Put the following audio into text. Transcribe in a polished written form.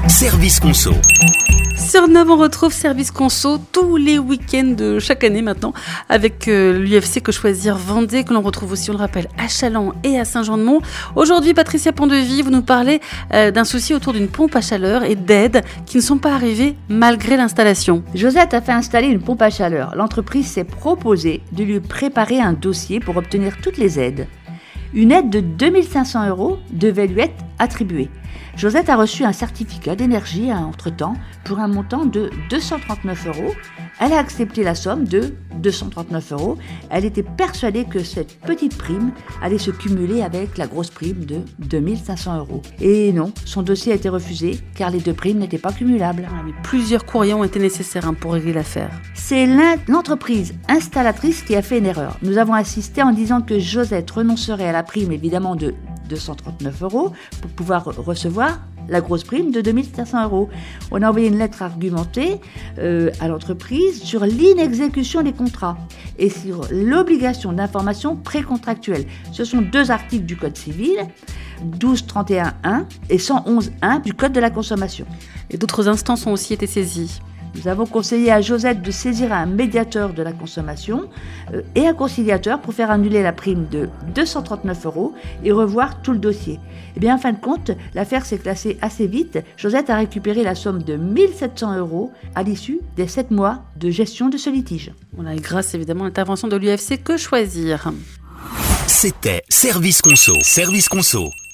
Service Conso. Sur Nov, on retrouve Service Conso tous les week-ends de chaque année maintenant avec l'UFC Que Choisir Vendée, que l'on retrouve aussi, on le rappelle, à Challans et à Saint-Jean-de-Mont. Aujourd'hui, Patricia Pondevie, vous nous parlez d'un souci autour d'une pompe à chaleur et d'aides qui ne sont pas arrivées malgré l'installation. Josette a fait installer une pompe à chaleur. L'entreprise s'est proposée de lui préparer un dossier pour obtenir toutes les aides. Une aide de 2 500 € devait lui être attribuée. Josette a reçu un certificat d'énergie entre-temps pour un montant de 239 €. Elle a accepté la somme de 239 €. Elle était persuadée que cette petite prime allait se cumuler avec la grosse prime de 2 500 €. Et non, son dossier a été refusé car les deux primes n'étaient pas cumulables. Mais plusieurs courriers ont été nécessaires pour régler l'affaire. C'est l'entreprise installatrice qui a fait une erreur. Nous avons insisté en disant que Josette renoncerait à la prime évidemment de 239 € pour pouvoir recevoir la grosse prime de 2 500 €. On a envoyé une lettre argumentée à l'entreprise sur l'inexécution des contrats et sur l'obligation d'information précontractuelle. Ce sont deux articles du Code civil, 1231-1 et 111-1 du Code de la consommation. Et d'autres instances ont aussi été saisies. Nous avons conseillé à Josette de saisir un médiateur de la consommation et un conciliateur pour faire annuler la prime de 239 € et revoir tout le dossier. Et bien, en fin de compte, l'affaire s'est classée assez vite. Josette a récupéré la somme de 1 700 € à l'issue des 7 mois de gestion de ce litige. Voilà, et grâce évidemment à l'intervention de l'UFC Que Choisir. C'était Service Conso. Service Conso.